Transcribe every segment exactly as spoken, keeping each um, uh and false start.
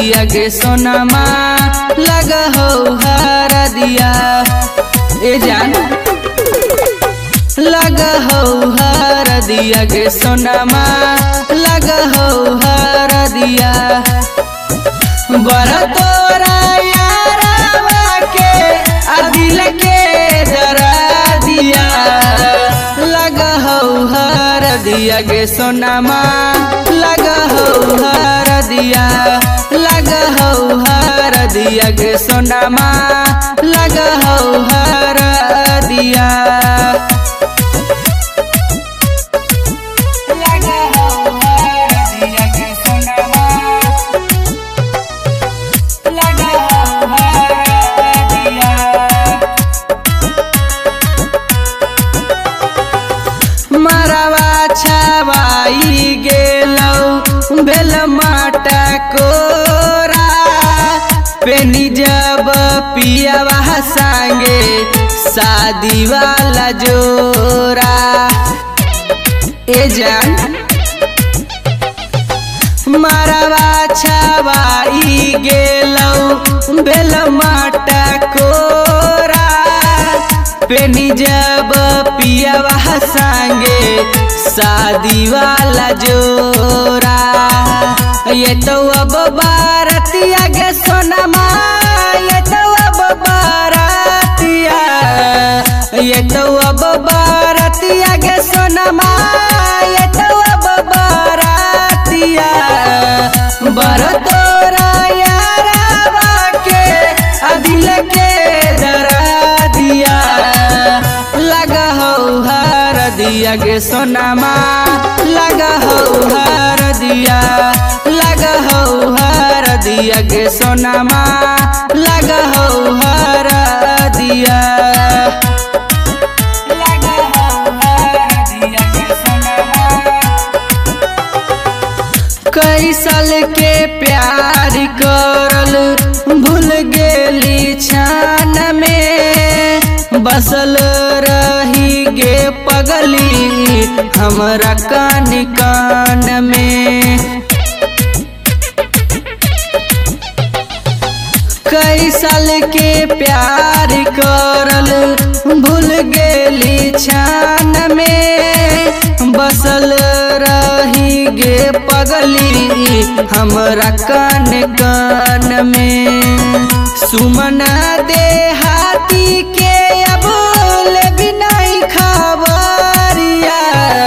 दिया के सोनामा लगा हो हर दिया ए जान लगा हो हर दिया के सोनामा लगा हो हर दिया बड़ा तोरा यारवा के दिल के जरा दिया लगा हो हर दिया के सोनामा लगा हो हर दिया लगा हो हर दिया के सोनामा लगा हो हर दिया लगा हो हर दिया के सोनामा लगा हो हर दिया मरवा छवाई गेलौ बेल माटा कोरा पेनी जब पियावा संगे शादी वाला जोरा ए जान मरवा छवाई गेलौ बेल माटा कोरा पेनी जब पियावा संगे शादी वाला जोरा ये तो अब बारतिया के सोनामा ये तो अब बारतिया ये तो अब बारतिया के सोनामा ये तो अब बारतिया बर तोरा यारवा के दिल के जरा दिया लगा हो हर दिया के सोनामा लगा हो हर दिया लगा हो हर दिया के सोनामा लगा हो हर दिया लगा हो हर दिया के सोनामा कई साल के प्यार करल भूल गेली छान में बसल रही गे पगली हमरा कान कान में कई साल के प्यार करल भूल गेली छान में बसल रही गे पगली हमरा कान कान में सुमना दे हाथी के अब ले नहीं खबरिया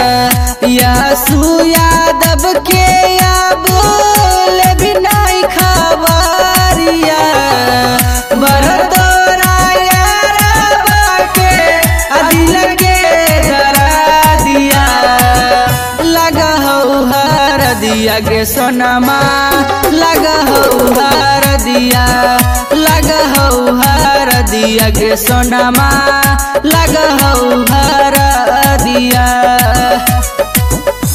यासु यादव के अब ले नहीं खबरिया बर तोरा यारवा के दिल के जरा दिया लगा हो हर दिया के सोनामा लगा हो हर दिया लगा हो हर दिया के सोनामा लगा हो हर दिया।